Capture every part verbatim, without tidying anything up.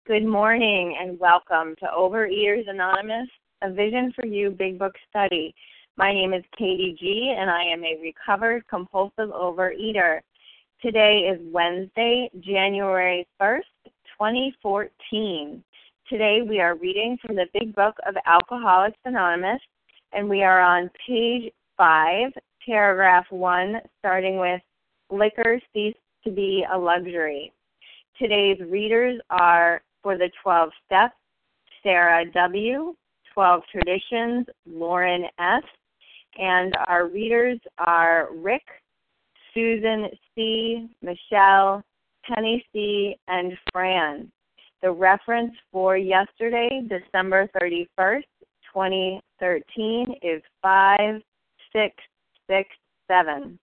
Good morning and welcome to Overeaters Anonymous, a Vision for You Big Book Study. My name is Katie G. and I am a recovered compulsive overeater. Today is Wednesday, January first, twenty fourteen. Today we are reading from the Big Book of Alcoholics Anonymous, and we are on page five, paragraph one, starting with Liquor Ceased to be a Luxury. Today's readers are, for the twelve Steps, Sarah W., twelve Traditions, Lauren S., and our readers are Rick, Susan C., Michelle, Penny C., and Fran. The reference for yesterday, December thirty-first, twenty thirteen, is five six six seven.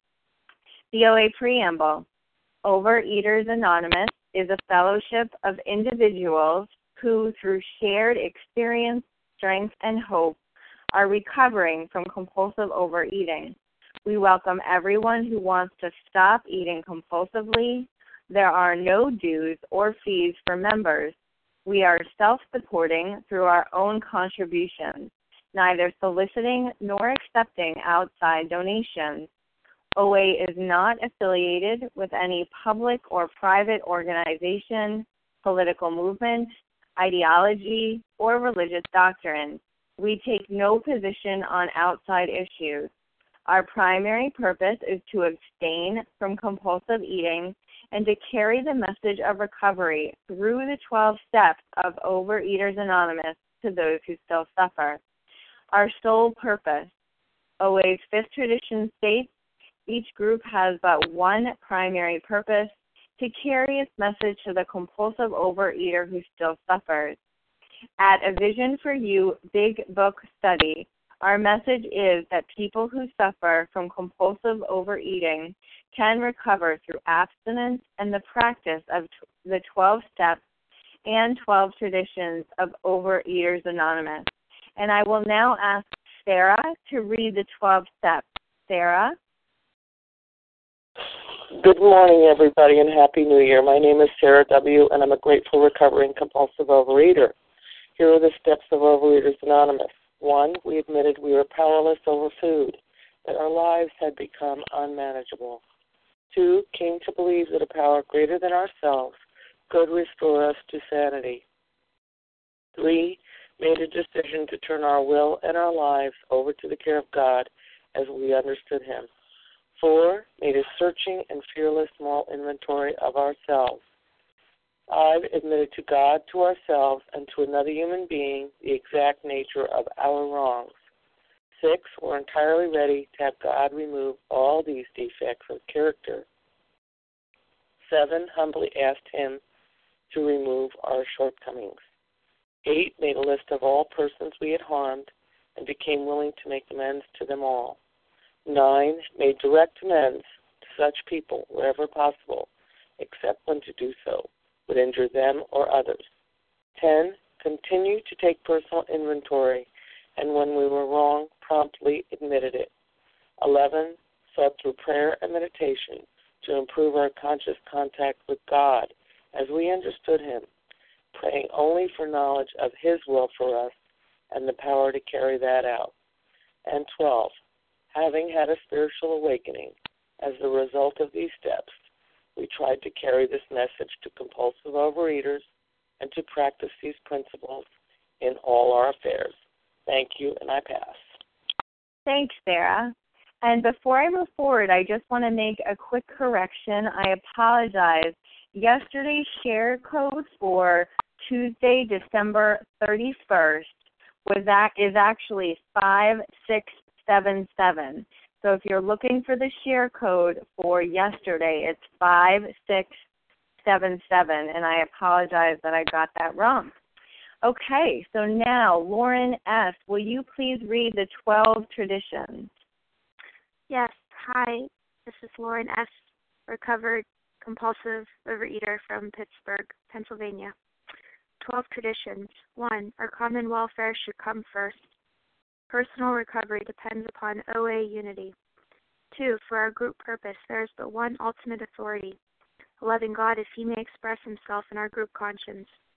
The O A Preamble. Overeaters Anonymous is a fellowship of individuals who, through shared experience, strength, and hope, are recovering from compulsive overeating. We welcome everyone who wants to stop eating compulsively. There are no dues or fees for members. We are self-supporting through our own contributions, neither soliciting nor accepting outside donations. O A is not affiliated with any public or private organization, political movement, ideology, or religious doctrine. We take no position on outside issues. Our primary purpose is to abstain from compulsive eating and to carry the message of recovery through the twelve steps of Overeaters Anonymous to those who still suffer. Our sole purpose. O A's fifth tradition states, each group has but one primary purpose, to carry its message to the compulsive overeater who still suffers. At A Vision for You Big Book Study, our message is that people who suffer from compulsive overeating can recover through abstinence and the practice of the twelve steps and twelve traditions of Overeaters Anonymous. And I will now ask Sarah to read the twelve steps. Sarah? Good morning, everybody, and Happy New Year. My name is Sarah W., and I'm a grateful recovering compulsive overeater. Here are the steps of Overeaters Anonymous. One, we admitted we were powerless over food, that our lives had become unmanageable. Two, came to believe that a power greater than ourselves could restore us to sanity. Three, made a decision to turn our will and our lives over to the care of God as we understood Him. Four, made a searching and fearless moral inventory of ourselves. Five, admitted to God, to ourselves, and to another human being the exact nature of our wrongs. Six, were entirely ready to have God remove all these defects of character. Seven, humbly asked Him to remove our shortcomings. Eight, made a list of all persons we had harmed and became willing to make amends to them all. Nine, made direct amends to such people wherever possible, except when to do so would injure them or others. Ten, continued to take personal inventory, and when we were wrong, promptly admitted it. Eleven, sought through prayer and meditation to improve our conscious contact with God as we understood Him, praying only for knowledge of His will for us and the power to carry that out. And twelve, having had a spiritual awakening as the result of these steps, we tried to carry this message to compulsive overeaters and to practice these principles in all our affairs. Thank you, and I pass. Thanks, Sarah. And before I move forward, I just want to make a quick correction. I apologize. Yesterday's share code for Tuesday, December thirty-first, was that is actually five six seven seven. So if you're looking for the share code for yesterday, it's five six seven seven, and I apologize that I got that wrong. Okay, so now, Lauren S., will you please read the twelve traditions? Yes. Hi, this is Lauren S., recovered compulsive overeater from Pittsburgh, Pennsylvania. twelve traditions. One, our common welfare should come first. Personal recovery depends upon O A unity. Two, for our group purpose, there is but one ultimate authority, a loving God as He may express Himself in our group conscience.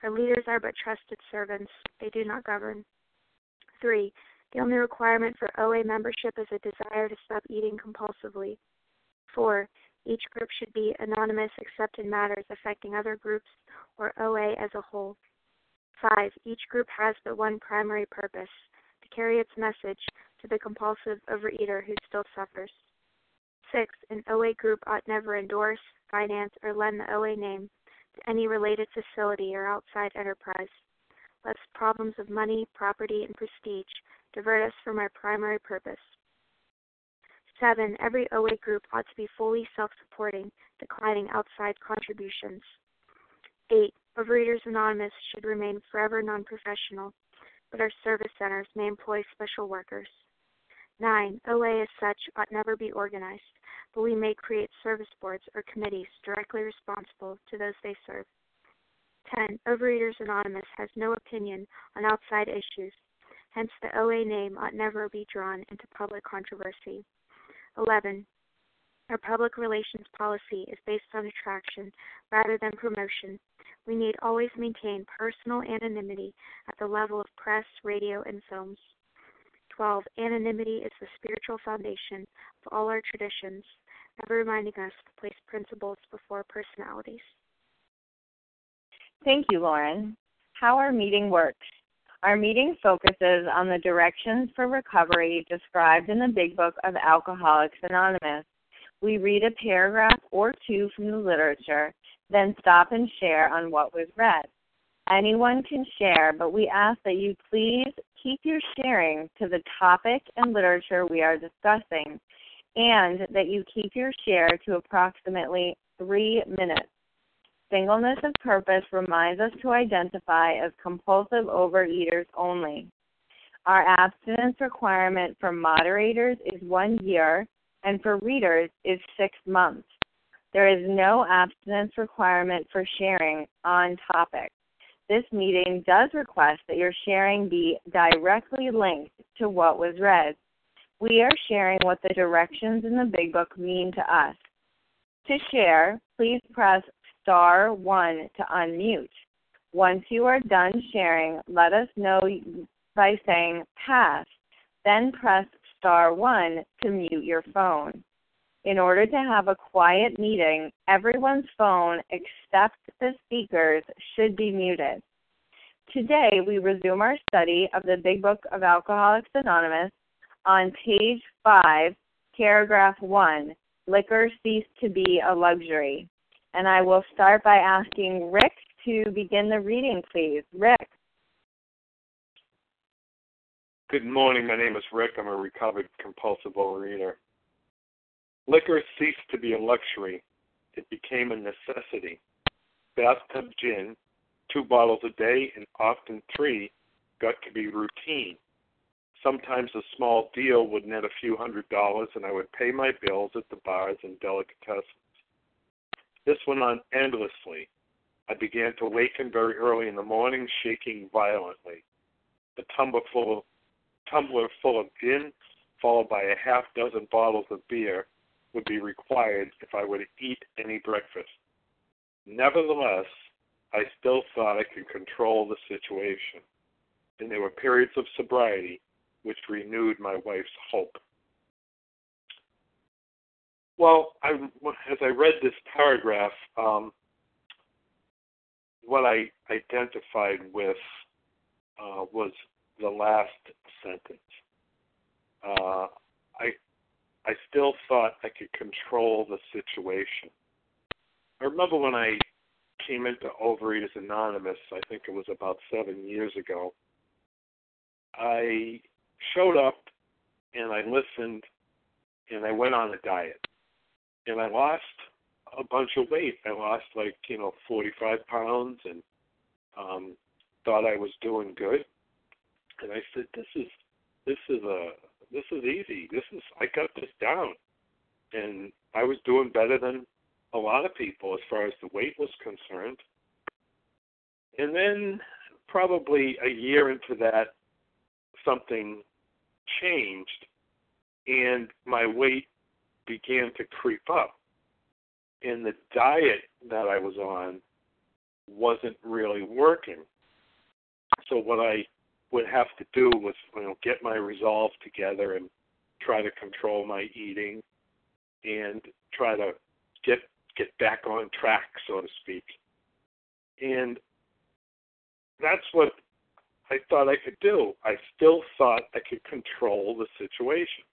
Our leaders are but trusted servants. They do not govern. Three, the only requirement for O A membership is a desire to stop eating compulsively. Four, each group should be anonymous except in matters affecting other groups or O A as a whole. Five, each group has but one primary purpose, to carry its message to the compulsive overeater who still suffers. Six, an O A group ought never endorse, finance, or lend the O A name to any related facility or outside enterprise, lest problems of money, property, and prestige divert us from our primary purpose. Seven, every O A group ought to be fully self-supporting, declining outside contributions. Eight, Overeaters Anonymous should remain forever non-professional, but our service centers may employ special workers. Nine, O A as such ought never be organized, but we may create service boards or committees directly responsible to those they serve. Ten, Overeaters Anonymous has no opinion on outside issues, hence the O A name ought never be drawn into public controversy. Eleven, our public relations policy is based on attraction rather than promotion. We need always maintain personal anonymity at the level of press, radio, and films. Twelve, anonymity is the spiritual foundation of all our traditions, ever reminding us to place principles before personalities. Thank you, Lauren. How our meeting works. Our meeting focuses on the directions for recovery described in the Big Book of Alcoholics Anonymous. We read a paragraph or two from the literature, then stop and share on what was read. Anyone can share, but we ask that you please keep your sharing to the topic and literature we are discussing, and that you keep your share to approximately three minutes. Singleness of purpose reminds us to identify as compulsive overeaters only. Our abstinence requirement for moderators is one year, and for readers is six months. There is no abstinence requirement for sharing on topic. This meeting does request that your sharing be directly linked to what was read. We are sharing what the directions in the Big Book mean to us. To share, please press star one to unmute. Once you are done sharing, let us know by saying pass, then press star one to mute your phone. In order to have a quiet meeting, everyone's phone except the speaker's should be muted. Today, we resume our study of the Big Book of Alcoholics Anonymous on page five, paragraph one, Liquor Ceased to Be a Luxury. And I will start by asking Rick to begin the reading, please. Rick. Good morning. My name is Rick. I'm a recovered compulsive overeater. Liquor ceased to be a luxury. It became a necessity. Bathtub gin, two bottles a day, and often three, got to be routine. Sometimes a small deal would net a few hundred dollars, and I would pay my bills at the bars and delicatessens. This went on endlessly. I began to waken very early in the morning, shaking violently. A tumbler full of, tumbler full of gin, followed by a half dozen bottles of beer, would be required if I were to eat any breakfast. Nevertheless, I still thought I could control the situation, and there were periods of sobriety which renewed my wife's hope. Well, I, as I read this paragraph, um, what I identified with uh, was the last sentence. Uh, I I still thought I could control the situation. I remember when I came into Overeaters Anonymous, I think it was about seven years ago, I showed up and I listened and I went on a diet. And I lost a bunch of weight. I lost like, you know, forty-five pounds and um, thought I was doing good. And I said, this is, this is a, this is easy. This is, I got this down. And I was doing better than a lot of people as far as the weight was concerned. And then probably a year into that, something changed and my weight began to creep up. And the diet that I was on wasn't really working. So what I would have to do was, you know, get my resolve together and try to control my eating and try to get get back on track, so to speak. And that's what I thought I could do. I still thought I could control the situation.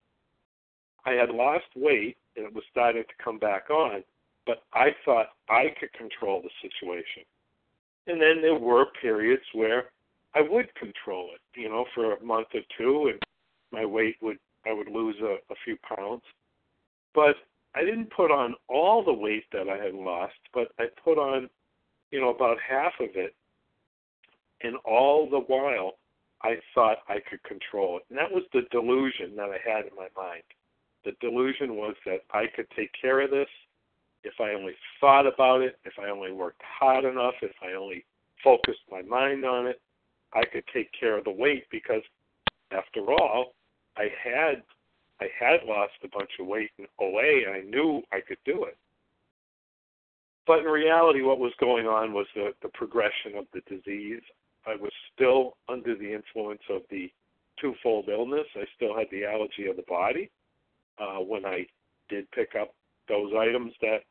I had lost weight and it was starting to come back on, but I thought I could control the situation. And then there were periods where I would control it, you know, for a month or two, and my weight would, I would lose a, a few pounds. But I didn't put on all the weight that I had lost, but I put on, you know, about half of it. And all the while, I thought I could control it. And that was the delusion that I had in my mind. The delusion was that I could take care of this if I only thought about it, if I only worked hard enough, if I only focused my mind on it, I could take care of the weight, because after all, I had I had lost a bunch of weight in O A, and I knew I could do it. But in reality, what was going on was the, the progression of the disease. I was still under the influence of the twofold illness. I still had the allergy of the body. Uh, when I did pick up those items that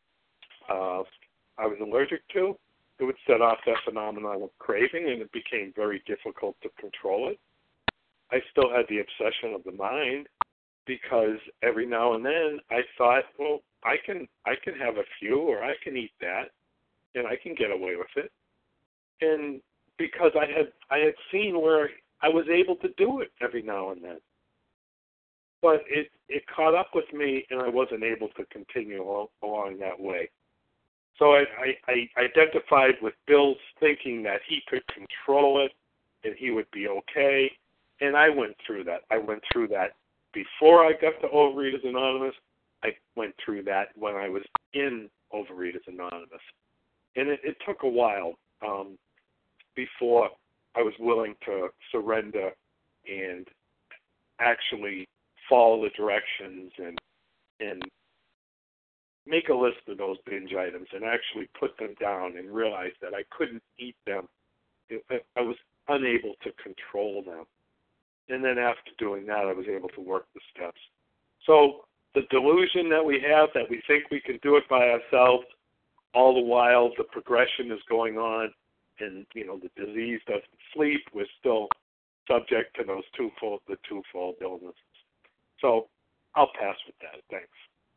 uh, I was allergic to, it would set off that phenomenon of craving, and it became very difficult to control it. I still had the obsession of the mind, because every now and then I thought, well, I can I can have a few, or I can eat that, and I can get away with it. And because I had I had seen where I was able to do it every now and then. But it, it caught up with me, and I wasn't able to continue along, along that way. So I, I, I identified with Bill's thinking that he could control it and he would be okay. And I went through that. I went through that before I got to Overeaters Anonymous. I went through that when I was in Overeaters Anonymous. And it, it took a while um, before I was willing to surrender and actually follow the directions and and make a list of those binge items and actually put them down and realize that I couldn't eat them. I was unable to control them. And then after doing that, I was able to work the steps. So the delusion that we have, that we think we can do it by ourselves, all the while the progression is going on and, you know, the disease doesn't sleep, we're still subject to those twofold, the twofold illnesses. So I'll pass with that. Thanks.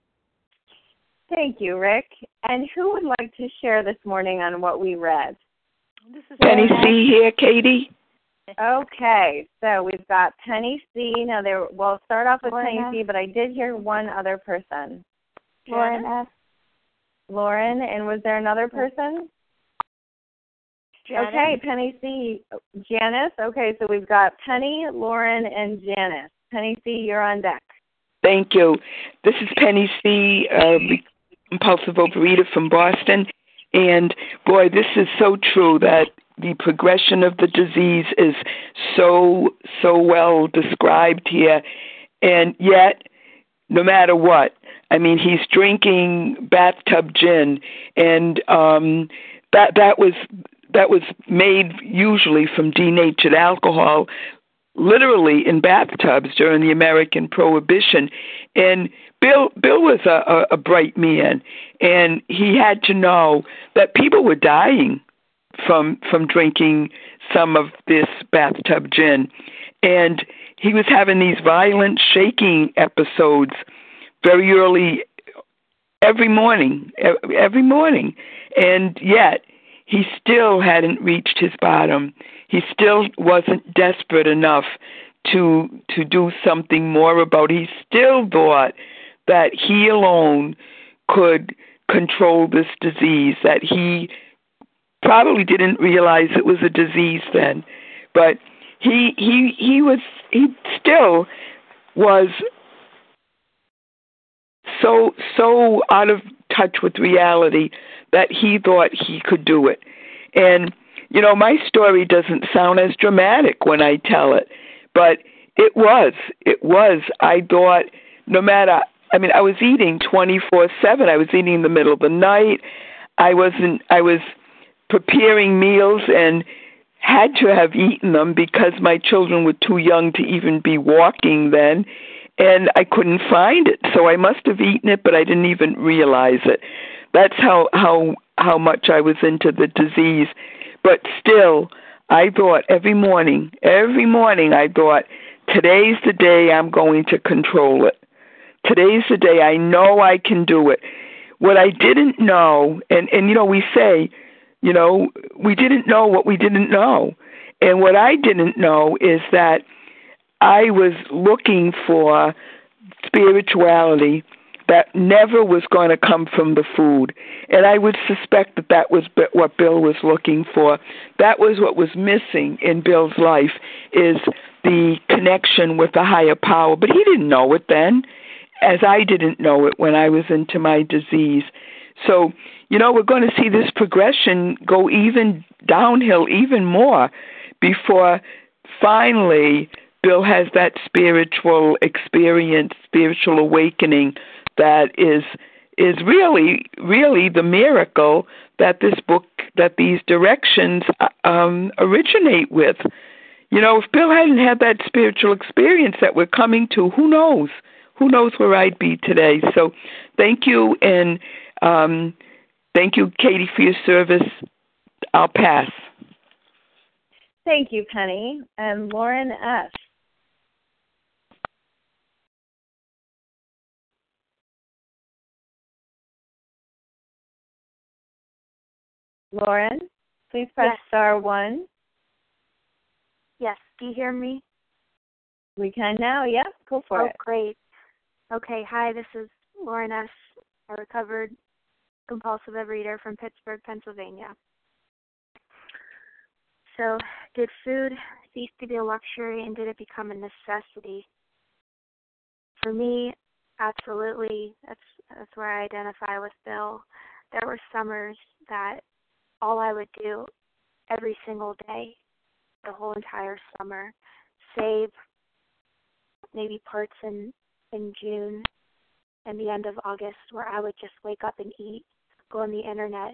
Thank you, Rick. And who would like to share this morning on what we read? This is Penny C here, Katie. Okay, so we've got Penny C. Now, there, we'll start off with Lauren Penny C, but I did hear one other person. Lauren S. Lauren, and was there another person? Janice. Okay, Penny C. Janice. Okay, so we've got Penny, Lauren, and Janice. Penny C., you're on deck. Thank you. This is Penny C., uh, compulsive overeater from Boston. And, boy, this is so true that the progression of the disease is so, so well described here. And yet, no matter what, I mean, he's drinking bathtub gin, and um, that that was that was made usually from denatured alcohol, literally in bathtubs during the American Prohibition. And Bill Bill was a, a, a bright man, and he had to know that people were dying from from drinking some of this bathtub gin. And he was having these violent shaking episodes very early every morning, every morning. And yet he still hadn't reached his bottom. He still wasn't desperate enough to to do something more about it. He still thought that he alone could control this disease, that he probably didn't realize it was a disease then. But he he he was he still was so so out of touch with reality that he thought he could do it. And you know, my story doesn't sound as dramatic when I tell it, but it was. It was. I thought no matter, I mean, I was eating twenty-four seven. I was eating in the middle of the night. I wasn't, I was preparing meals and had to have eaten them because my children were too young to even be walking then, and I couldn't find it. So I must have eaten it, but I didn't even realize it. That's how how how much I was into the disease. But still, I thought every morning, every morning I thought, today's the day I'm going to control it. Today's the day I know I can do it. What I didn't know, and, and you know, we say, you know, we didn't know what we didn't know. And what I didn't know is that I was looking for spirituality that never was going to come from the food. And I would suspect that that was what Bill was looking for. That was what was missing in Bill's life, is the connection with the higher power. But he didn't know it then, as I didn't know it when I was into my disease. So, you know, we're going to see this progression go even downhill even more before finally Bill has that spiritual experience, spiritual awakening that is is really, really the miracle that this book, that these directions um, originate with. You know, if Bill hadn't had that spiritual experience that we're coming to, who knows? Who knows where I'd be today? So thank you, and um, thank you, Katie, for your service. I'll pass. Thank you, Penny. And Lauren S. Lauren, please press yes. star one. Yes. Do you hear me? We can now. Yep. Go for oh, it. Oh, great. Okay. Hi, this is Lauren S., a recovered compulsive overeater from Pittsburgh, Pennsylvania. So, did food cease to be a luxury, and did it become a necessity? For me, absolutely. That's that's where I identify with Bill. There were summers that all I would do every single day, the whole entire summer, save maybe parts in, in June and the end of August, where I would just wake up and eat, go on the internet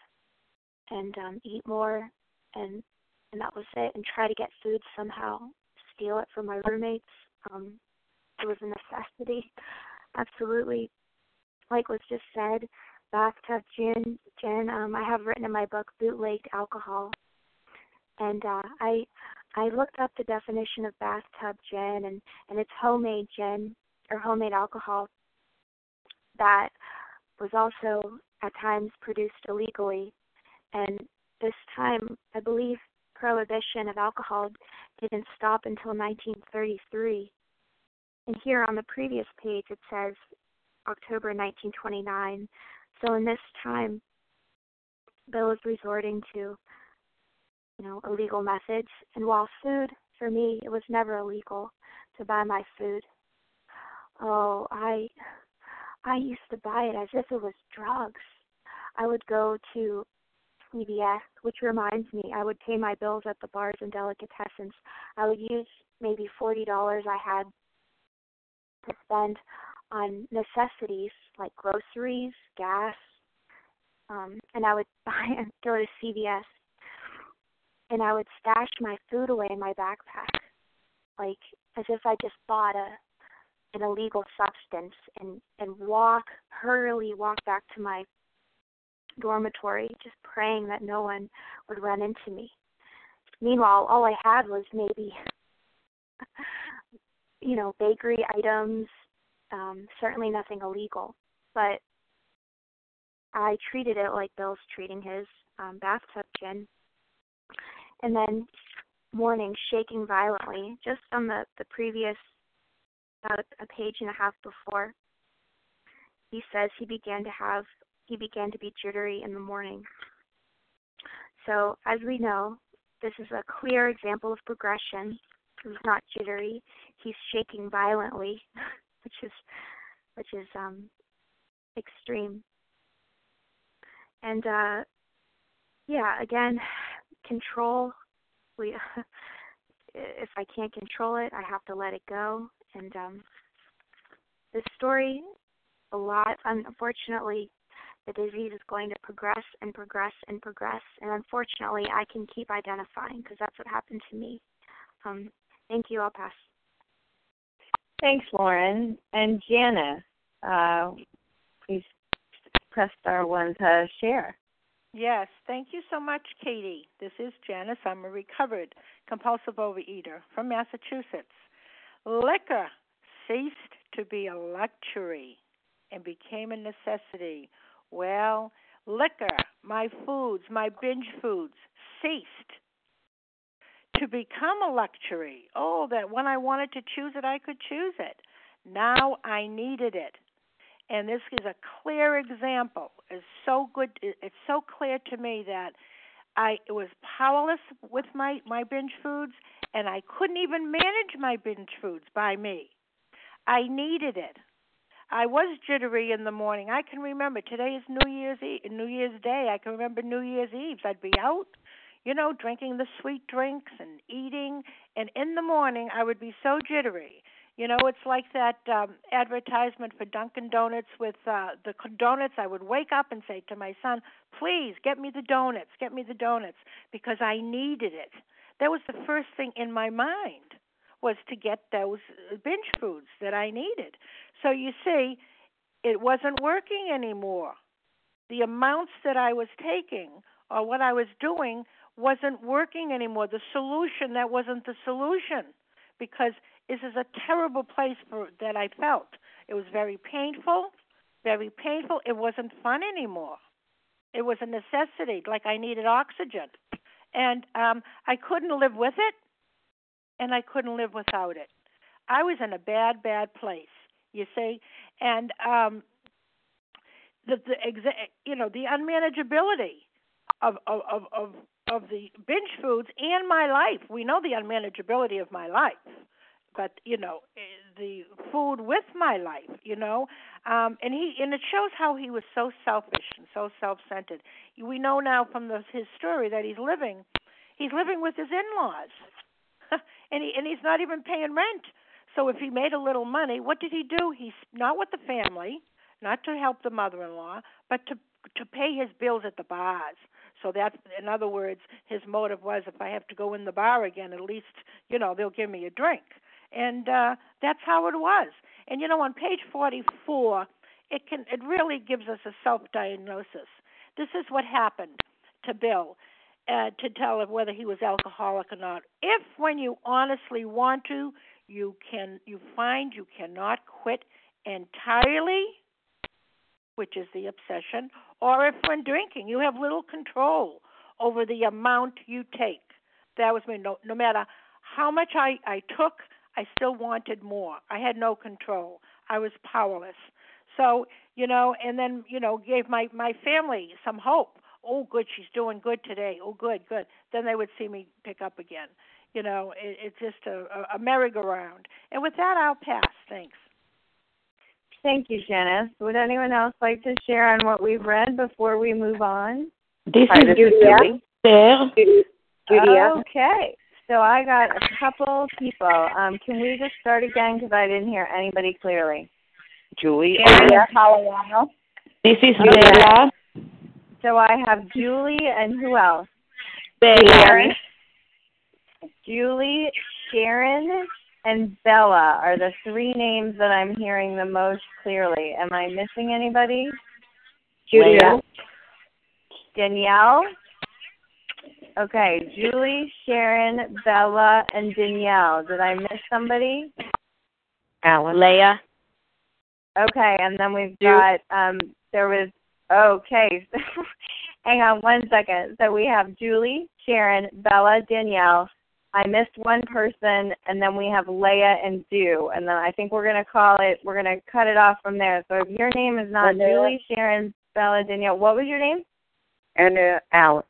and um, eat more, and and that was it, and try to get food somehow, steal it from my roommates. Um, it was a necessity, absolutely. Like was just said, bathtub gin, gin. Um, I have written in my book bootlegged alcohol, and uh, I I looked up the definition of bathtub gin, and, and it's homemade gin or homemade alcohol that was also at times produced illegally. And this time, I believe prohibition of alcohol didn't stop until nineteen thirty-three. And here on the previous page it says October nineteen twenty-nine. So in this time, Bill is resorting to, you know, illegal methods. And while food, for me, it was never illegal to buy my food. Oh, I I used to buy it as if it was drugs. I would go to C V S, which reminds me, I would pay my bills at the bars and delicatessens. I would use maybe forty dollars I had to spend on necessities like groceries, gas, um, and I would buy and go to C V S, and I would stash my food away in my backpack, like as if I just bought a an illegal substance, and, and walk, hurriedly walk back to my dormitory, just praying that no one would run into me. Meanwhile, all I had was maybe, you know, bakery items, um, certainly nothing illegal. But I treated it like Bill's treating his um, bathtub gin. And then morning, shaking violently, just on the, the previous, about a page and a half before, he says he began to have, he began to be jittery in the morning. So as we know, this is a clear example of progression. He's not jittery. He's shaking violently, which is, which is um, extreme. And uh, yeah, again, control. We, if I can't control it, I have to let it go. And um, this story, a lot, unfortunately, the disease is going to progress and progress and progress. And unfortunately, I can keep identifying because that's what happened to me. Um, thank you. I'll pass. Thanks, Lauren. And Janice, uh, please press star one to share. Yes, thank you so much, Katie. This is Janice. I'm a recovered compulsive overeater from Massachusetts. Liquor ceased to be a luxury and became a necessity. Well, liquor, my foods, my binge foods, ceased to become a luxury. Oh, that when I wanted to choose it, I could choose it. Now I needed it. And this is a clear example. It's so good. It's so clear to me that I was powerless with my, my binge foods, and I couldn't even manage my binge foods by me. I needed it. I was jittery in the morning. I can remember today is New Year's Eve, New Year's Day. I can remember New Year's Eve. I'd be out, you know, drinking the sweet drinks and eating, and in the morning I would be so jittery. You know, it's like that um, advertisement for Dunkin' Donuts with uh, the donuts. I would wake up and say to my son, please get me the donuts, get me the donuts, because I needed it. That was the first thing in my mind, was to get those binge foods that I needed. So you see, it wasn't working anymore. The amounts that I was taking or what I was doing wasn't working anymore. The solution, that wasn't the solution, because this is a terrible place for that I felt. It was very painful, very painful. It wasn't fun anymore. It was a necessity, like I needed oxygen. And um, I couldn't live with it, and I couldn't live without it. I was in a bad, bad place, you see. And um, the, the exa- you know, the unmanageability of of, of of of the binge foods and my life. We know the unmanageability of my life. But, you know, the food with my life, you know, um, and he and it shows how he was so selfish and so self-centered. We know now from the, his story that he's living, he's living with his in-laws, and he and he's not even paying rent. So if he made a little money, what did he do? He's not with the family, not to help the mother-in-law, but to to pay his bills at the bars. So that, in other words, his motive was, if I have to go in the bar again, at least, you know, they'll give me a drink. And uh, that's how it was. And, you know, on page forty-four, it can it really gives us a self-diagnosis. This is what happened to Bill uh, to tell him whether he was alcoholic or not. If when you honestly want to, you can you find you cannot quit entirely, which is the obsession, or if when drinking you have little control over the amount you take. That was me. No, no matter how much I, I took, I still wanted more. I had no control. I was powerless. So, you know, and then, you know, gave my, my family some hope. Oh, good, she's doing good today. Oh, good, good. Then they would see me pick up again. You know, it, it's just a, a merry-go-round. And with that, I'll pass. Thanks. Thank you, Janice. Would anyone else like to share on what we've read before we move on? This Hi, is this Julia. Julie. Julia. Okay. So I got a couple people. Um, can we just start again because I didn't hear anybody clearly? Julie. Julia. Colorado. This is Okay. Bella. So I have Julie and who else? Bella. Julie, Sharon, and Bella are the three names that I'm hearing the most clearly. Am I missing anybody? Julia. Danielle? Okay, Julie, Sharon, Bella, and Danielle. Did I miss somebody? Alice. Leah. Okay, and then we've got, um, there was, okay, hang on one second. So we have Julie, Sharon, Bella, Danielle. I missed one person, and then we have Leah and Sue. And then I think we're going to call it, we're going to cut it off from there. So if your name is not and, uh, Julie, Sharon, Bella, Danielle, what was your name? And uh, Alice.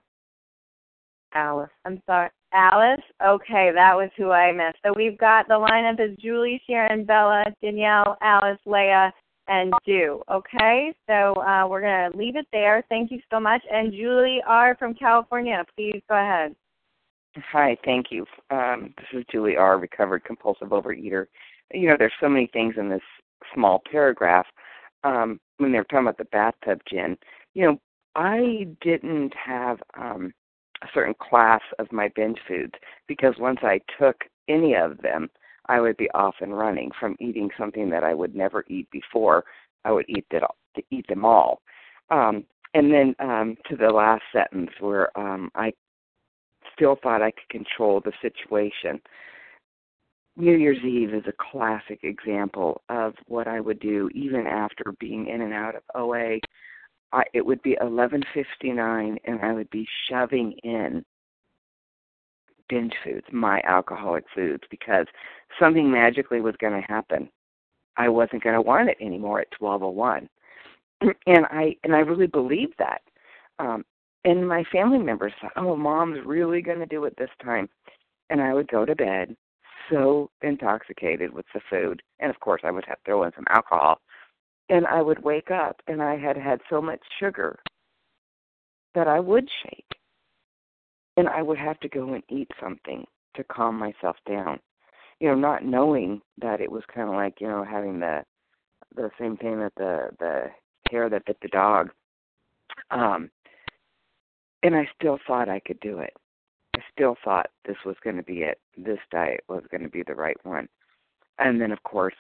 Alice. I'm sorry. Alice? Okay, that was who I missed. So we've got the lineup is Julie, Sharon, Bella, Danielle, Alice, Leah, and Sue. Okay, so uh, we're going to leave it there. Thank you so much. And Julie R. from California, please go ahead. Hi, thank you. Um, this is Julie R., recovered compulsive overeater. You know, there's so many things in this small paragraph. um, when they were talking about the bathtub gin, you know, I didn't have um, a certain class of my binge foods because once I took any of them, I would be off and running from eating something that I would never eat before. I would eat that to eat them all. Um, and then um, to the last sentence where um, I still thought I could control the situation. New Year's Eve is a classic example of what I would do even after being in and out of O A. I, it would be eleven fifty-nine, and I would be shoving in binge foods, my alcoholic foods, because something magically was going to happen. I wasn't going to want it anymore at twelve oh one. And I and I really believed that. Um, and my family members thought, oh, Mom's really going to do it this time. And I would go to bed so intoxicated with the food. And, of course, I would have to throw in some alcohol. And I would wake up, and I had had so much sugar that I would shake. And I would have to go and eat something to calm myself down. You know, not knowing that it was kind of like, you know, having the the same thing that the, the hair that bit the dog. Um, and I still thought I could do it. I still thought this was going to be it. This diet was going to be the right one. And then, of course,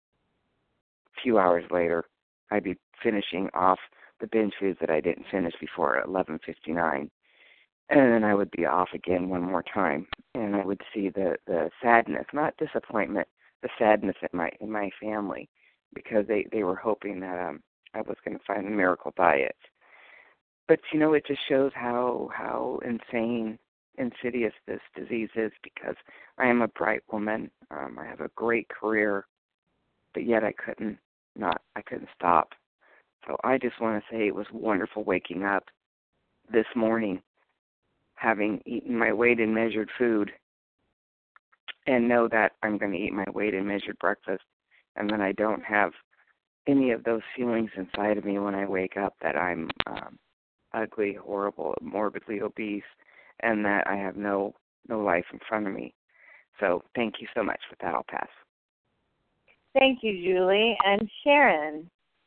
a few hours later, I'd be finishing off the binge foods that I didn't finish before at eleven fifty-nine. And then I would be off again one more time. And I would see the, the sadness, not disappointment, the sadness in my in my family, because they, they were hoping that um, I was going to find a miracle diet. But, you know, it just shows how how insane, insidious this disease is, because I am a bright woman. Um, I have a great career, but yet I couldn't not I couldn't stop. So I just want to say it was wonderful waking up this morning, having eaten my weighed and measured food, and know that I'm going to eat my weighed and measured breakfast, and then I don't have any of those feelings inside of me when I wake up that I'm um, ugly, horrible, morbidly obese, and that I have no no life in front of me. So thank you so much. With that, I'll pass. Thank you, Julie. And Sharon.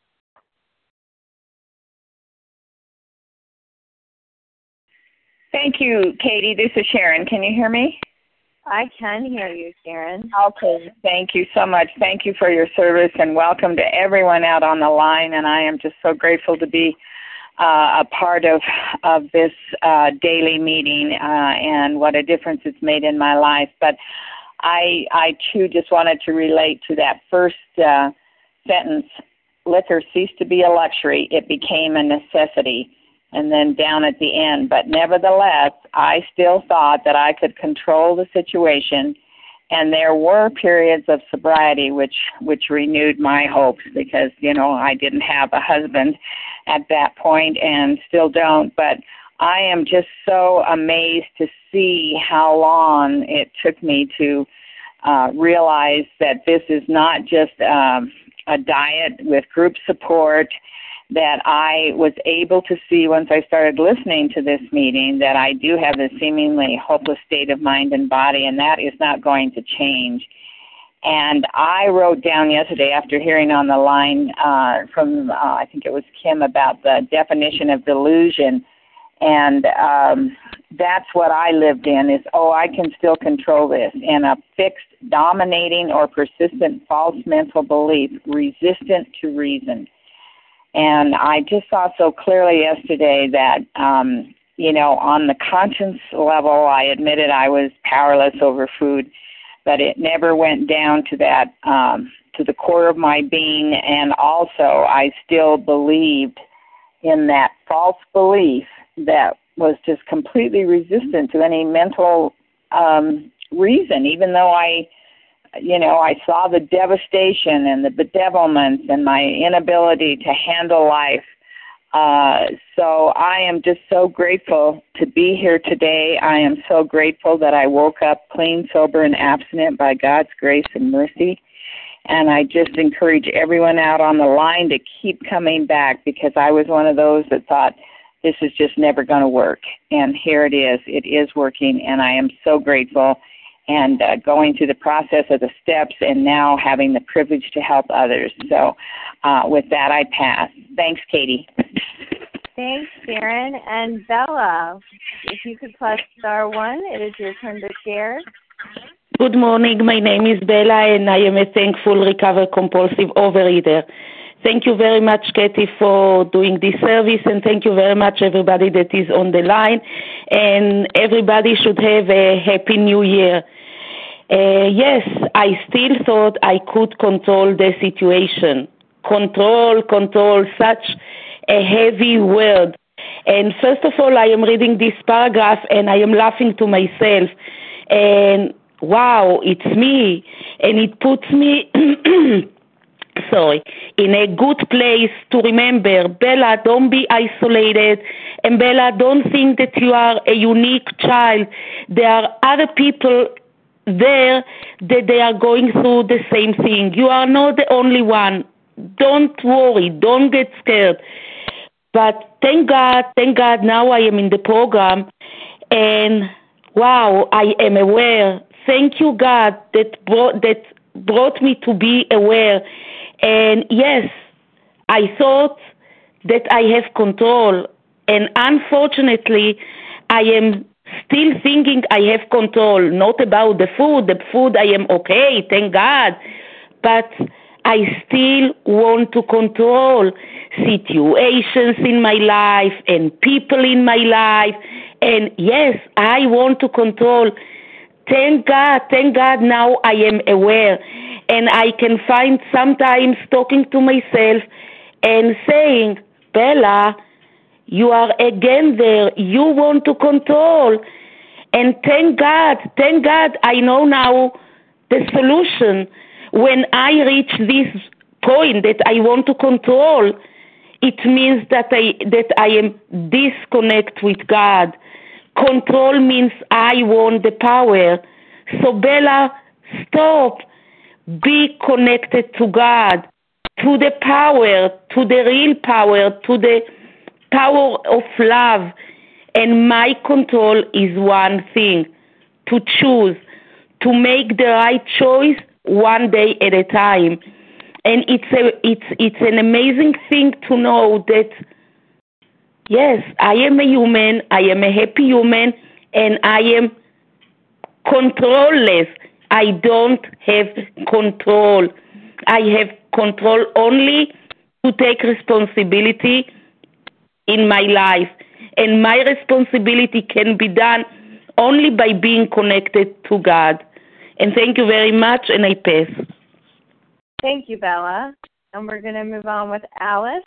Thank you, Katie. This is Sharon. Can you hear me? I can hear you, Sharon. Okay. Thank you so much. Thank you for your service, and welcome to everyone out on the line. And I am just so grateful to be uh, a part of of this uh, daily meeting uh, and what a difference it's made in my life. But I, I too, just wanted to relate to that first uh, sentence. Liquor ceased to be a luxury. It became a necessity. And then down at the end. But nevertheless, I still thought that I could control the situation. And there were periods of sobriety which, which renewed my hopes because, you know, I didn't have a husband at that point and still don't. But I am just so amazed to see how long it took me to uh, realize that this is not just um, a diet with group support, that I was able to see once I started listening to this meeting that I do have a seemingly hopeless state of mind and body, and that is not going to change. And I wrote down yesterday after hearing on the line uh, from, uh, I think it was Kim, about the definition of delusion. And um, that's what I lived in is, oh, I can still control this. And a fixed, dominating, or persistent false mental belief resistant to reason. And I just saw so clearly yesterday that, um, you know, on the conscience level, I admitted I was powerless over food, but it never went down to that, um, to the core of my being. And also, I still believed in that false belief that was just completely resistant to any mental um, reason, even though I, you know, I saw the devastation and the bedevilments and my inability to handle life. Uh, so I am just so grateful to be here today. I am so grateful that I woke up clean, sober, and abstinent by God's grace and mercy. And I just encourage everyone out on the line to keep coming back, because I was one of those that thought this is just never going to work. And here it is. It is working, and I am so grateful. and uh, going through the process of the steps, and now having the privilege to help others. So uh, with that, I pass. Thanks, Katie. Thanks, Sharon. And Bella, if you could press star one, it is your turn to share. Good morning. My name is Bella, and I am a thankful recovered compulsive overeater. Thank you very much, Katie, for doing this service, and thank you very much, everybody that is on the line. And everybody should have a happy new year. Uh, yes, I still thought I could control the situation. Control, control, such a heavy word. And first of all, I am reading this paragraph, and I am laughing to myself. And wow, it's me. And it puts me... sorry, in a good place to remember, Bella, don't be isolated, and Bella, don't think that you are a unique child. There are other people there that they are going through the same thing. You are not the only one. Don't worry, don't get scared. But thank God, thank God now I am in the program, and wow, I am aware. Thank you, God, that brought, that brought me to be aware. And yes, I thought that I have control, and unfortunately, I am still thinking I have control, not about the food. The food I am okay, thank God, but I still want to control situations in my life and people in my life, and yes, I want to control. Thank God, thank God now I am aware. And I can find sometimes talking to myself and saying, Bella, you are again there. You want to control. And thank God, thank God I know now the solution. When I reach this point that I want to control, it means that I, that I am disconnect with God. Control means I want the power. So Bella, stop. Be connected to God, to the power, to the real power, to the power of love. And my control is one thing, to choose, to make the right choice one day at a time. And it's a, it's, it's an amazing thing to know that, yes, I am a human, I am a happy human, and I am controlless. I don't have control. I have control only to take responsibility in my life. And my responsibility can be done only by being connected to God. And thank you very much, and I pass. Thank you, Bella. And we're going to move on with Alice.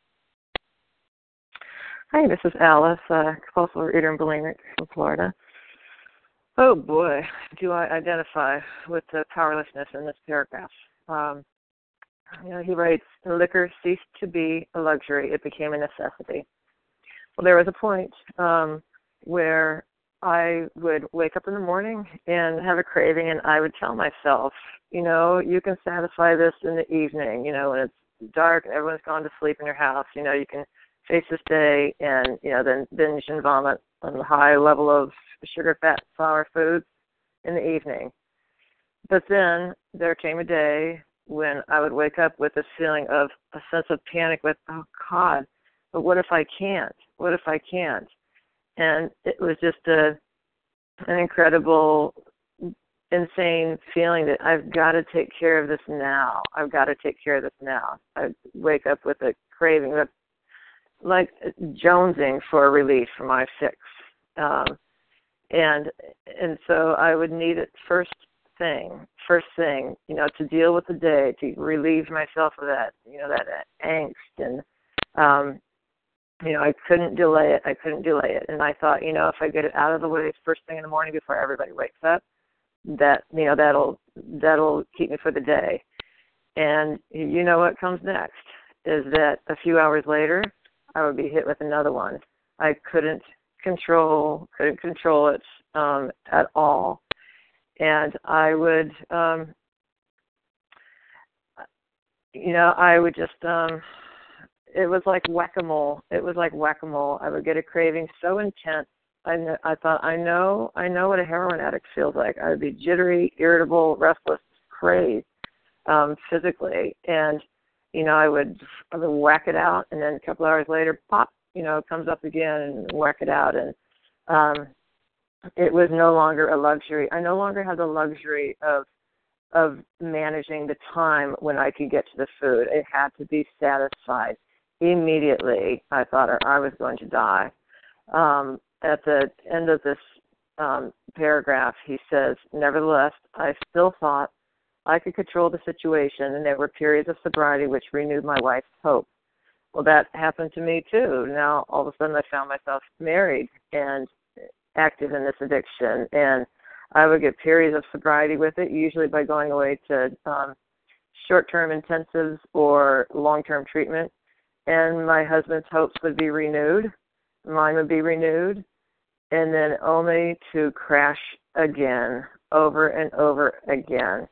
Hi, this is Alice, uh, compulsive overeater and bulimic from Florida. Oh boy, do I identify with the powerlessness in this paragraph. Um, you know, he writes, liquor ceased to be a luxury, it became a necessity. Well, there was a point um, where I would wake up in the morning and have a craving, and I would tell myself, you know, you can satisfy this in the evening, you know, when it's dark and everyone's gone to sleep in your house, you know, you can face this day and, you know, then binge and vomit on the high level of sugar, fat, sour foods in the evening. But then there came a day when I would wake up with this feeling of a sense of panic with, oh, God, but what if I can't? What if I can't? And it was just a an incredible, insane feeling that I've got to take care of this now. I've got to take care of this now. I wake up with a craving, like jonesing for relief from my fix. Um, and and so I would need it first thing, first thing, you know, to deal with the day, to relieve myself of that, you know, that angst. And, um, you know, I couldn't delay it. I couldn't delay it. And I thought, you know, if I get it out of the way first thing in the morning before everybody wakes up, that, you know, that'll that'll keep me for the day. And you know what comes next is that a few hours later, I would be hit with another one. I couldn't control, couldn't control it um, at all. And I would, um, you know, I would just, um, it was like whack-a-mole. It was like whack-a-mole. I would get a craving so intense I kn- I thought I know I know what a heroin addict feels like. I would be jittery, irritable, restless, crazed, um, physically, and you know I would I would whack it out, and then a couple hours later, pop, you know, it comes up again, and whack it out, and um, it was no longer a luxury. I no longer had the luxury of of managing the time when I could get to the food. It had to be satisfied immediately. I thought I was going to die. Um, at the end of this um, paragraph, he says, nevertheless, I still thought I could control the situation, and there were periods of sobriety which renewed my wife's hope. Well, that happened to me, too. Now, all of a sudden, I found myself married and active in this addiction, and I would get periods of sobriety with it, usually by going away to um, short-term intensives or long-term treatment, and my husband's hopes would be renewed, mine would be renewed, and then only to crash again, over and over again.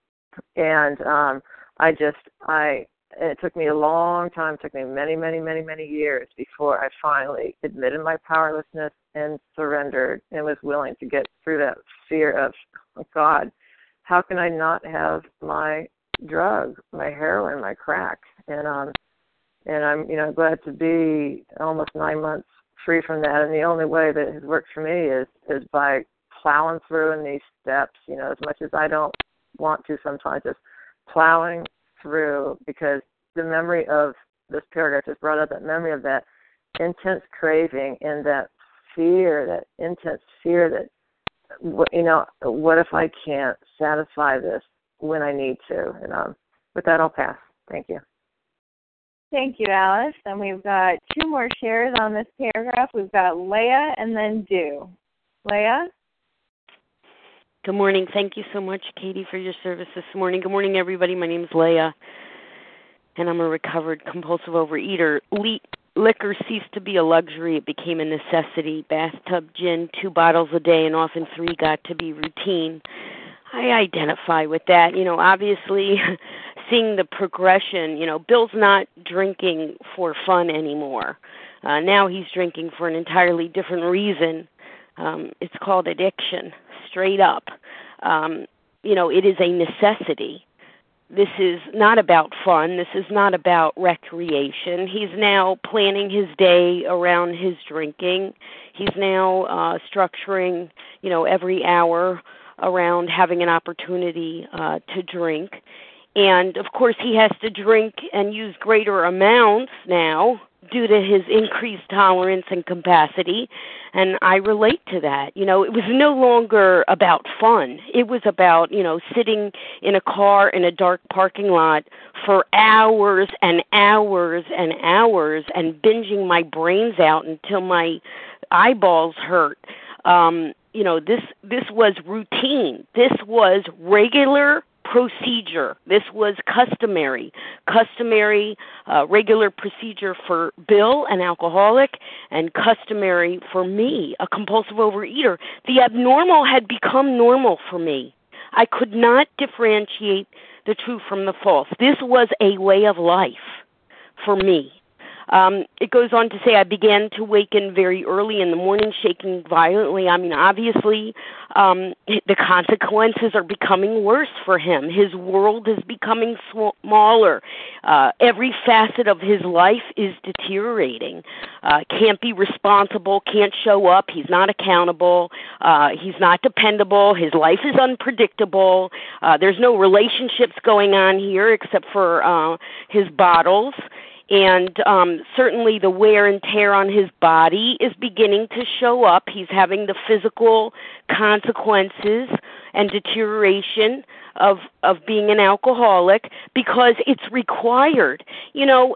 And um, I just, I, it took me a long time, it took me many, many, many, many years before I finally admitted my powerlessness and surrendered and was willing to get through that fear of, oh God, how can I not have my drug, my heroin, my crack? And um, and I'm, you know, glad to be almost nine months free from that. And the only way that has worked for me is is by plowing through in these steps. You know, as much as I don't want to sometimes, just plowing through, because the memory of this paragraph just brought up that memory of that intense craving and that fear, that intense fear that, you know, what if I can't satisfy this when I need to? And um, with that, I'll pass. Thank you. Thank you, Alice. And we've got two more shares on this paragraph. We've got Leah and then Do. Leah? Good morning. Thank you so much, Katie, for your service this morning. Good morning, everybody. My name is Leah, and I'm a recovered compulsive overeater. Le- liquor ceased to be a luxury. It became a necessity. Bathtub gin, two bottles a day, and often three got to be routine. I identify with that. You know, obviously, seeing the progression, you know, Bill's not drinking for fun anymore. Uh, now he's drinking for an entirely different reason. Um, it's called addiction, straight up. Um, you know, it is a necessity. This is not about fun. This is not about recreation. He's now planning his day around his drinking. He's now uh, structuring, you know, every hour around having an opportunity uh, to drink. And, of course, he has to drink and use greater amounts now due to his increased tolerance and capacity, and I relate to that. You know, it was no longer about fun. It was about, you know, sitting in a car in a dark parking lot for hours and hours and hours and binging my brains out until my eyeballs hurt. Um, you know, this this was routine. This was regular procedure. This was customary, customary, uh, regular procedure for Bill, an alcoholic, and customary for me, a compulsive overeater. The abnormal had become normal for me. I could not differentiate the true from the false. This was a way of life for me. Um, it goes on to say, I began to waken very early in the morning, shaking violently. I mean, obviously, um, the consequences are becoming worse for him. His world is becoming smaller. Uh, every facet of his life is deteriorating. Uh, can't be responsible, can't show up. He's not accountable. Uh, he's not dependable. His life is unpredictable. Uh, there's no relationships going on here except for uh, his bottles. And um, certainly the wear and tear on his body is beginning to show up. He's having the physical consequences and deterioration of of being an alcoholic because it's required. You know,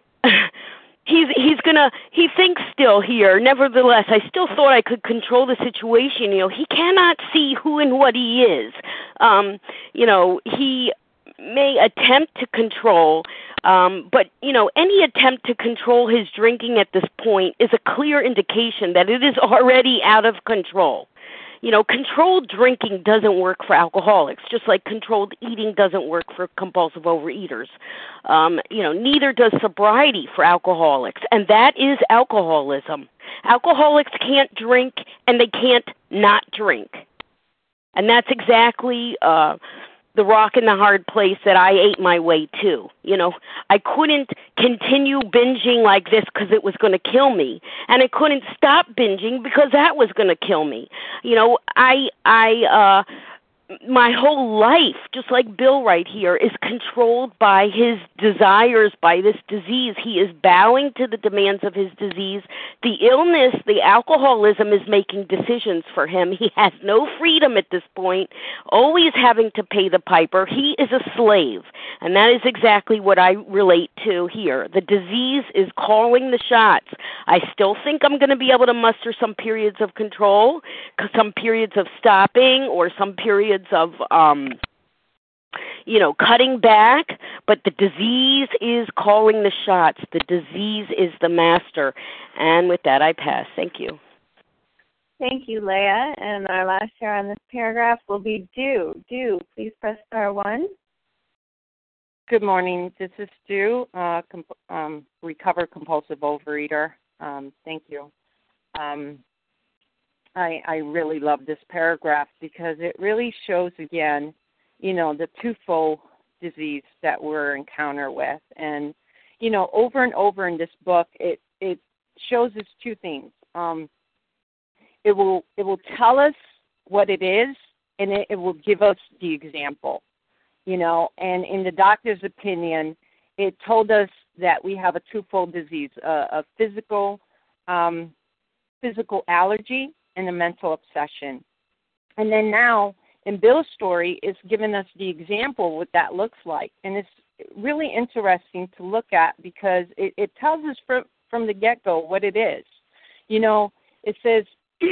he's he's gonna he thinks still here. Nevertheless, I still thought I could control the situation. You know, he cannot see who and what he is. Um, you know, he may attempt to control. Um, but, you know, any attempt to control his drinking at this point is a clear indication that it is already out of control. You know, controlled drinking doesn't work for alcoholics, just like controlled eating doesn't work for compulsive overeaters. Um, you know, neither does sobriety for alcoholics, and that is alcoholism. Alcoholics can't drink, and they can't not drink. And that's exactly uh, the rock and the hard place that I ate my way to. You know, I couldn't continue binging like this because it was going to kill me, and I couldn't stop binging because that was going to kill me. You know, I, I, uh, my whole life, just like Bill right here, is controlled by his desires, by this disease. He is bowing to the demands of his disease. The illness, the alcoholism is making decisions for him. He has no freedom at this point, always having to pay the piper. He is a slave, and that is exactly what I relate to here. The disease is calling the shots. I still think I'm going to be able to muster some periods of control, some periods of stopping, or some periods of, um, you know, cutting back, but the disease is calling the shots. The disease is the master. And with that, I pass. Thank you. Thank you, Leah. And our last share on this paragraph will be Dew. Dew, please press star one. Good morning. This is Dew, uh, comp- um, recovered compulsive overeater. Um, thank you. Um, I, I really love this paragraph because it really shows again, you know, the twofold disease that we're encounter with. And, you know, over and over in this book, it, it shows us two things. Um, it will it will tell us what it is, and it, it will give us the example, you know. And in the doctor's opinion, it told us that we have a twofold disease, a, a physical um, physical allergy and a mental obsession. And then now, in Bill's story, it's given us the example of what that looks like. And it's really interesting to look at because it, it tells us from, from the get-go what it is. You know, it says,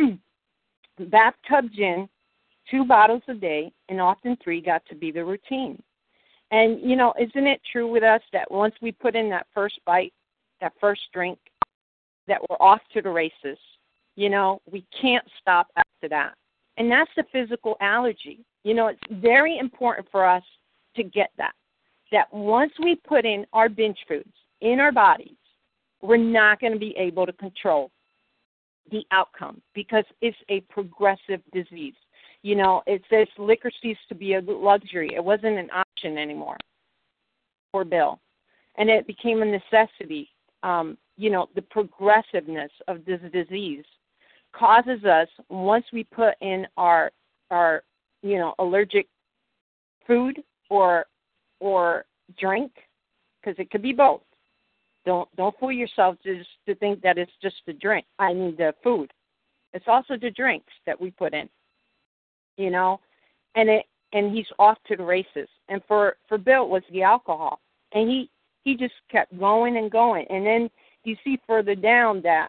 bathtub gin, two bottles a day, and often three got to be the routine. And, you know, isn't it true with us that once we put in that first bite, that first drink, that we're off to the races? You know, we can't stop after that. And that's the physical allergy. You know, it's very important for us to get that, that once we put in our binge foods in our bodies, we're not going to be able to control the outcome because it's a progressive disease. You know, it says liquor ceased to be a luxury. It wasn't an option anymore for Bill. And it became a necessity. Um, you know, the progressiveness of this disease causes us, once we put in our, our you know, allergic food or or drink, because it could be both. Don't don't fool yourself to, just, to think that it's just the drink. I mean the food. It's also the drinks that we put in, you know, and it and he's off to the races. And for, for Bill, it was the alcohol. And he, he just kept going and going. And then you see further down that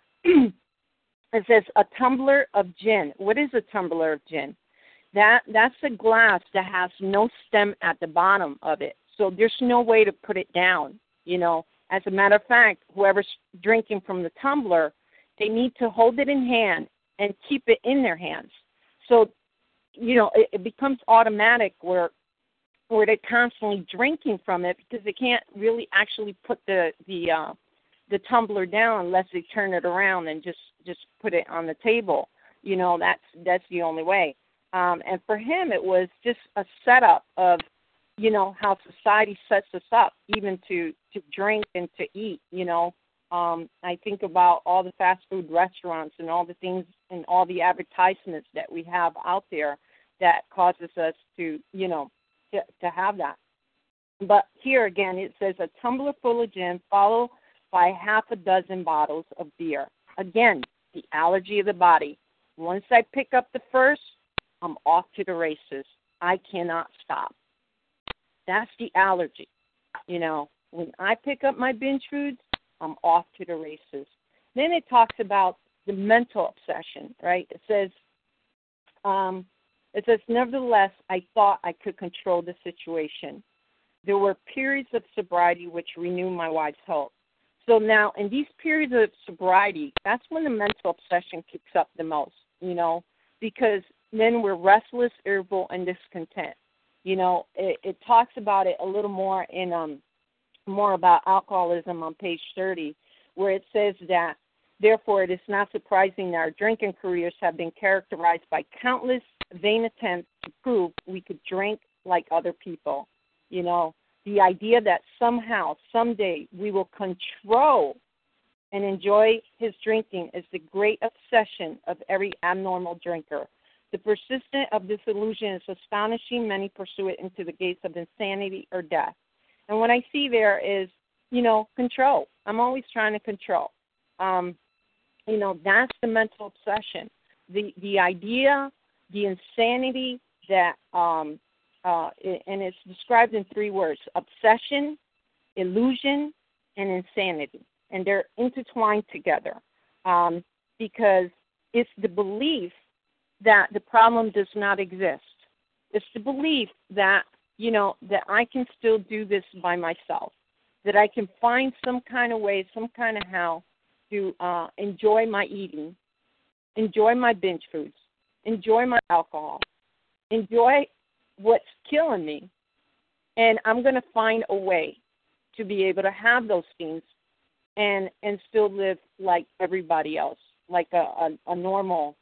it says a tumbler of gin. What is a tumbler of gin? That That's a glass that has no stem at the bottom of it. So there's no way to put it down, you know. As a matter of fact, whoever's drinking from the tumbler, they need to hold it in hand and keep it in their hands. So, you know, it, it becomes automatic where where they're constantly drinking from it because they can't really actually put the the uh, the tumbler down unless they turn it around and just, just put it on the table. You know, that's that's the only way. Um, and for him, it was just a setup of, you know, how society sets us up even to, to drink and to eat, you know. Um, I think about all the fast food restaurants and all the things and all the advertisements that we have out there that causes us to, you know, to, to have that. But here again, it says a tumbler full of gin followed by half a dozen bottles of beer. Again, the allergy of the body. Once I pick up the first, I'm off to the races. I cannot stop. That's the allergy. You know, when I pick up my binge foods, I'm off to the races. Then it talks about the mental obsession, right? It says, um, it says, nevertheless, I thought I could control the situation. There were periods of sobriety which renewed my wife's health. So now, in these periods of sobriety, that's when the mental obsession kicks up the most, you know, because then we're restless, irritable, and discontent. You know, it, it talks about it a little more in um more about alcoholism on page thirty, where it says that, therefore, it is not surprising that our drinking careers have been characterized by countless vain attempts to prove we could drink like other people. You know, the idea that somehow, someday, we will control and enjoy his drinking is the great obsession of every abnormal drinker. The persistence of this illusion is astonishing. Many pursue it into the gates of insanity or death. And what I see there is, you know, control. I'm always trying to control. Um, you know, that's the mental obsession. The the idea, the insanity that, um, uh, and it's described in three words: obsession, illusion, and insanity. And they're intertwined together um, because it's the belief that the problem does not exist. It's the belief that, you know, that I can still do this by myself, that I can find some kind of way, some kind of how to uh, enjoy my eating, enjoy my binge foods, enjoy my alcohol, enjoy what's killing me, and I'm going to find a way to be able to have those things and and still live like everybody else, like a, a, a normal,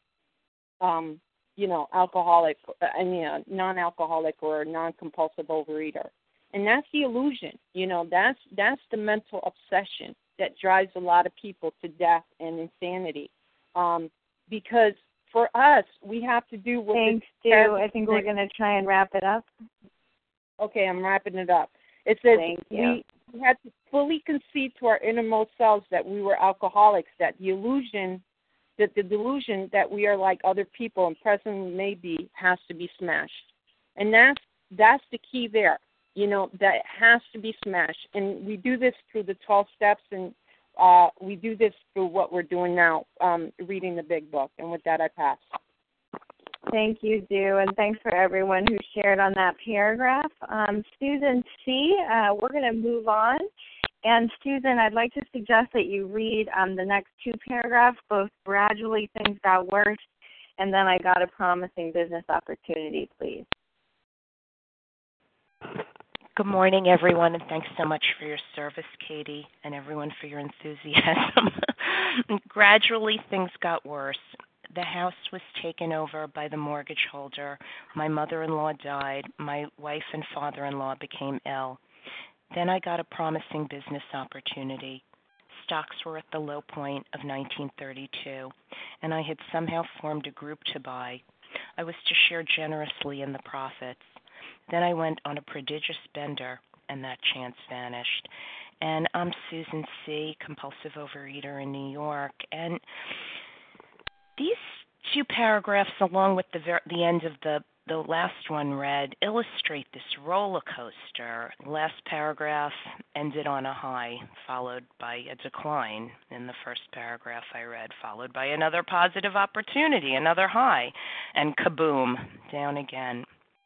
um, you know, alcoholic, I mean, a non-alcoholic or a non-compulsive overeater. And that's the illusion, you know, that's that's the mental obsession that drives a lot of people to death and insanity. Um, because for us, we have to do what... Thanks, Stu. I think we're going to try and wrap it up. Okay, I'm wrapping it up. It says Thank you. we, we had to fully concede to our innermost selves that we were alcoholics, that the illusion, that the delusion that we are like other people and presently may be has to be smashed. And that's, that's the key there. You know, that it has to be smashed. And we do this through the twelve steps, and uh, we do this through what we're doing now, um, reading the big book. And with that, I pass. Thank you, Sue, and thanks for everyone who shared on that paragraph. Um, Susan C., uh, we're going to move on. And Susan, I'd like to suggest that you read um, the next two paragraphs, both gradually things got worse, and then I got a promising business opportunity, please. Good morning, everyone, and thanks so much for your service, Katie, and everyone for your enthusiasm. Gradually, things got worse. The house was taken over by the mortgage holder. My mother-in-law died. My wife and father-in-law became ill. Then I got a promising business opportunity. Stocks were at the low point of nineteen thirty-two, and I had somehow formed a group to buy. I was to share generously in the profits. Then I went on a prodigious bender, and that chance vanished. And I'm Susan C., compulsive overeater in New York. And these two paragraphs, along with the ver- the end of the, the last one read, illustrate this roller coaster. The last paragraph ended on a high, followed by a decline in the first paragraph I read, followed by another positive opportunity, another high, and kaboom, down again.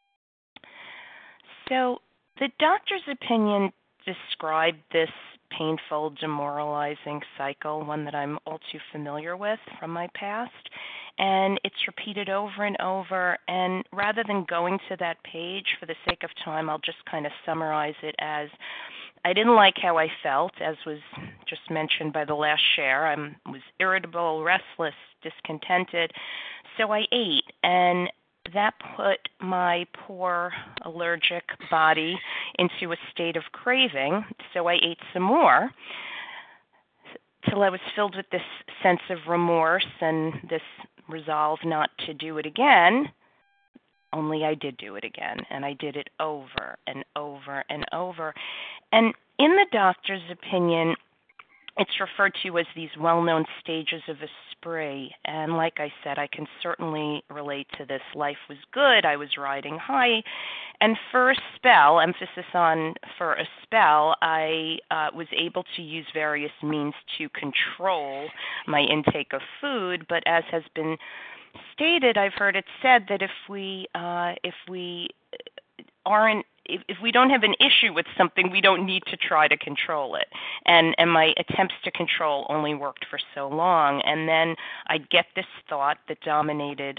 So the doctor's opinion described this painful, demoralizing cycle, one that I'm all too familiar with from my past, and it's repeated over and over. And rather than going to that page for the sake of time, I'll just kind of summarize it as I didn't like how I felt, as was just mentioned by the last share. I was irritable, restless, discontented, so I ate, and that put my poor allergic body into a state of craving, so I ate some more till I was filled with this sense of remorse and this resolve not to do it again, only I did do it again, and I did it over and over and over. And in the doctor's opinion, it's referred to as these well-known stages of a spree. And like I said, I can certainly relate to this. Life was good. I was riding high. And for a spell, emphasis on for a spell, I uh, was able to use various means to control my intake of food. But as has been stated, I've heard it said that if we uh, if we aren't If, if we don't have an issue with something, we don't need to try to control it. And and my attempts to control only worked for so long. And then I'd get this thought that dominated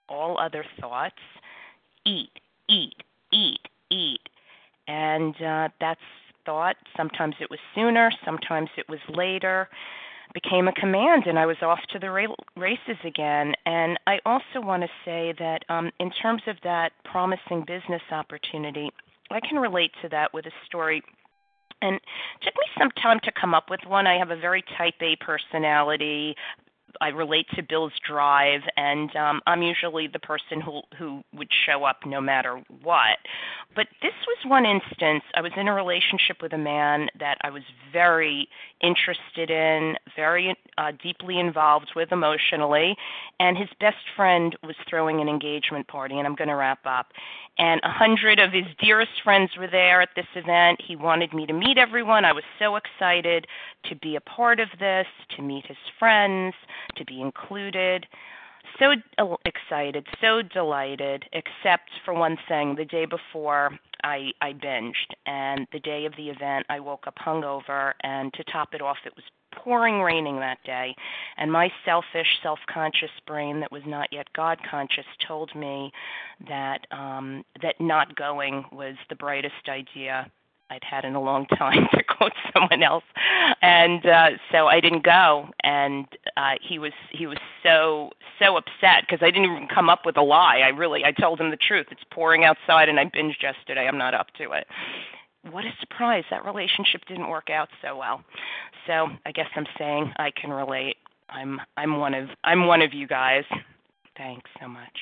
all other thoughts. Eat, eat, eat, eat. And uh, that's thought. Sometimes it was sooner, sometimes it was later. Became a command, and I was off to the ra- races again. And I also want to say that um, in terms of that promising business opportunity, I can relate to that with a story. And it took me some time to come up with one. I have a very type A personality. I relate to Bill's drive, and um, I'm usually the person who who would show up no matter what. But this was one instance. I was in a relationship with a man that I was very interested in, very uh, deeply involved with emotionally, and his best friend was throwing an engagement party, and I'm going to wrap up. And a hundred of his dearest friends were there at this event. He wanted me to meet everyone. I was so excited to be a part of this, to meet his friends, to be included. So excited, so delighted, except for one thing. The day before, I, I binged, and the day of the event, I woke up hungover, and to top it off, it was pouring raining that day, and my selfish, self-conscious brain that was not yet God-conscious told me that um, that not going was the brightest idea I'd had in a long time, to quote someone else, and uh, so I didn't go. And uh, he was he was so so upset because I didn't even come up with a lie. I really I told him the truth. It's pouring outside, and I binged yesterday. I'm not up to it. What a surprise! That relationship didn't work out so well. So I guess I'm saying I can relate. I'm I'm one of I'm one of you guys. Thanks so much.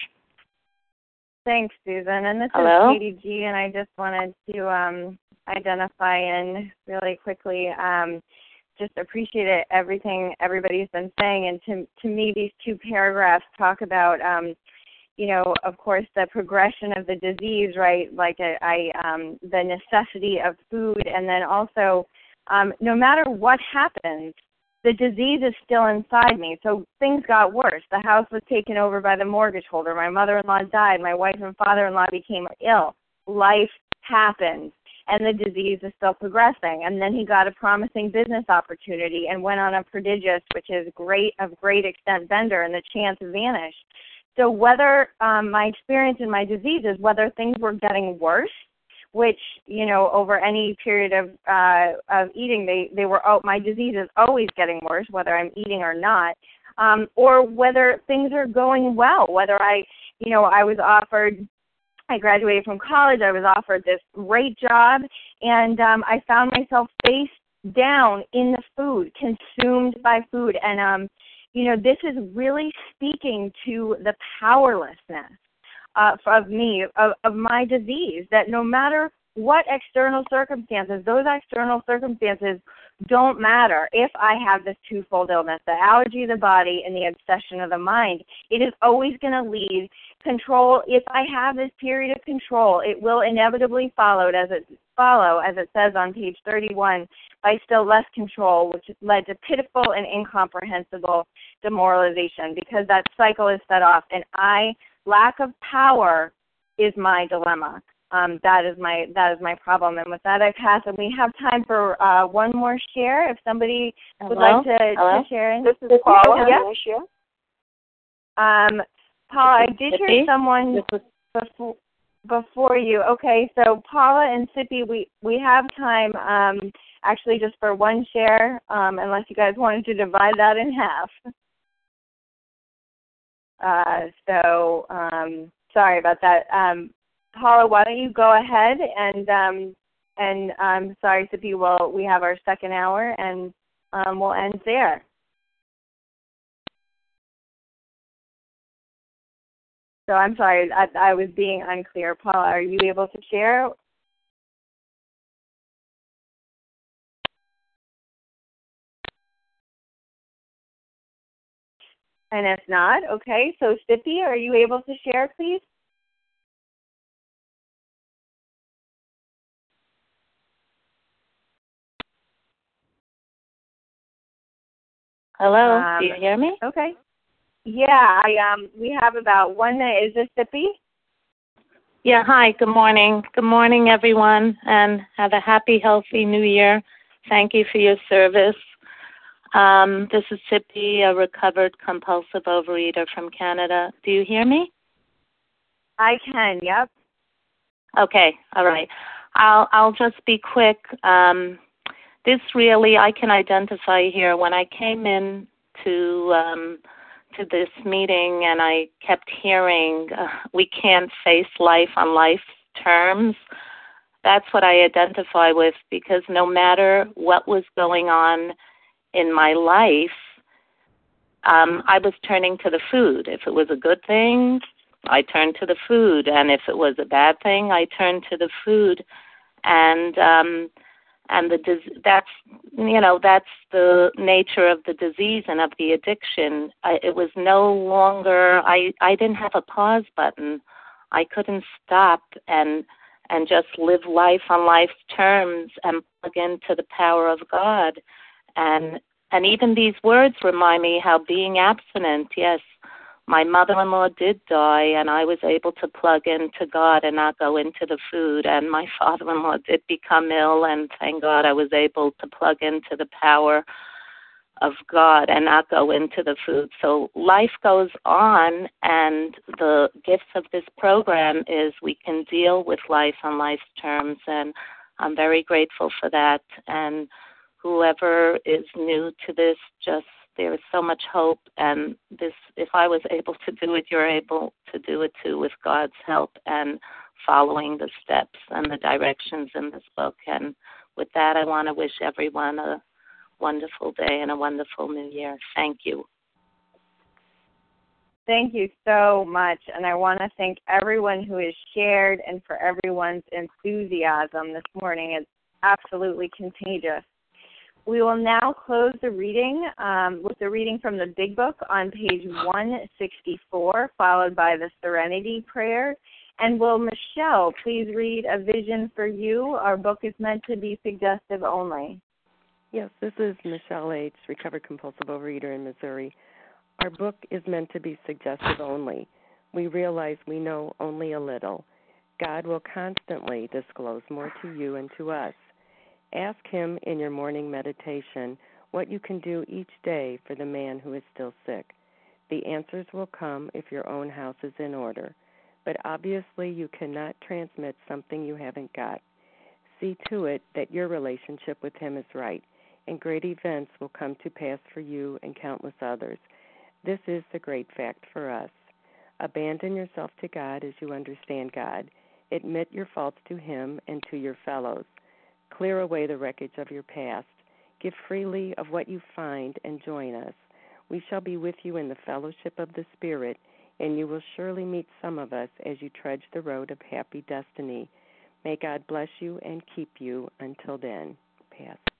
Thanks, Susan. And this Hello? is Katie G, and I just wanted to um, identify in really quickly. Um, just appreciate it, everything everybody's been saying. And to to me, these two paragraphs talk about, um, you know, of course, the progression of the disease, right? Like a, I, um, the necessity of food, and then also, um, no matter what happens, the disease is still inside me. So things got worse. The house was taken over by the mortgage holder. My mother-in-law died. My wife and father-in-law became ill. Life happened, and the disease is still progressing. And then he got a promising business opportunity and went on a prodigious, which is great, of great extent bender, and the chance vanished. So whether um, my experience in my disease is whether things were getting worse, which, you know, over any period of uh, of eating, they, they were, oh, my disease is always getting worse, whether I'm eating or not, um, or whether things are going well, whether I, you know, I was offered, I graduated from college, I was offered this great job, and um, I found myself face down in the food, consumed by food, and, um, you know, this is really speaking to the powerlessness Uh, of me, of, of my disease, that no matter what external circumstances, those external circumstances don't matter if I have this twofold illness, the allergy of the body and the obsession of the mind. It is always going to lead control. If I have this period of control, it will inevitably follow, as it follow, as it says on page thirty-one, by still less control, which led to pitiful and incomprehensible demoralization, because that cycle is set off, and I lack of power is my dilemma. Um, that is my that is my problem. And with that, I pass. And we have time for uh, one more share. If somebody Hello? would like to, Hello? to share. This is Paula. Yeah. Can I share? Um, Paula, I did Sippy? hear someone This is- before before you. Okay, so Paula and Sippy, we we have time. Um, actually, just for one share, um, unless you guys wanted to divide that in half. Uh, so, um, sorry about that. Um, Paula, why don't you go ahead and, um, and um, sorry, Sippy, well, we have our second hour, and um, we'll end there. So I'm sorry, I, I was being unclear. Paula, are you able to share? And if not, okay, so Sippy, are you able to share, please? Hello, Um, do you hear me? Okay. Yeah, I um, we have about one minute. Is this Sippy? Yeah, hi, good morning. Good morning, everyone, and have a happy, healthy new year. Thank you for your service. Um, this is Sippy, a recovered compulsive overeater from Canada. Do you hear me? I can, yep. Okay, all right. I'll I'll just be quick. Um, this really I can identify here. When I came in to um, to this meeting and I kept hearing uh, we can't face life on life's terms, that's what I identify with, because no matter what was going on in my life, um, I was turning to the food. If it was a good thing, I turned to the food, and if it was a bad thing, I turned to the food, and um, and the that's you know that's the nature of the disease and of the addiction. I, it was no longer I I didn't have a pause button. I couldn't stop and and just live life on life's terms and plug into the power of God, and and even these words remind me how being abstinent, yes. My mother-in-law did die, and I was able to plug into God and not go into the food. And my father-in-law did become ill, and thank God I was able to plug into the power of God and not go into the food. So life goes on, and the gifts of this program is we can deal with life on life's terms, and I'm very grateful for that. And whoever is new to this, just there is so much hope, and this, if I was able to do it, you're able to do it too with God's help and following the steps and the directions in this book. And with that, I want to wish everyone a wonderful day and a wonderful new year. Thank you. Thank you so much, and I want to thank everyone who has shared and for everyone's enthusiasm this morning. It's absolutely contagious. We will now close the reading um, with the reading from the Big Book on page one sixty-four, followed by the Serenity Prayer. And will Michelle please read A Vision for You? Our book is meant to be suggestive only. Yes, this is Michelle H., recovered compulsive overeater in Missouri. Our book is meant to be suggestive only. We realize we know only a little. God will constantly disclose more to you and to us. Ask him in your morning meditation what you can do each day for the man who is still sick. The answers will come if your own house is in order, but obviously you cannot transmit something you haven't got. See to it that your relationship with him is right, and great events will come to pass for you and countless others. This is the great fact for us. Abandon yourself to God as you understand God. Admit your faults to him and to your fellows. Clear away the wreckage of your past. Give freely of what you find and join us. We shall be with you in the fellowship of the Spirit, and you will surely meet some of us as you trudge the road of happy destiny. May God bless you and keep you until then. Pass.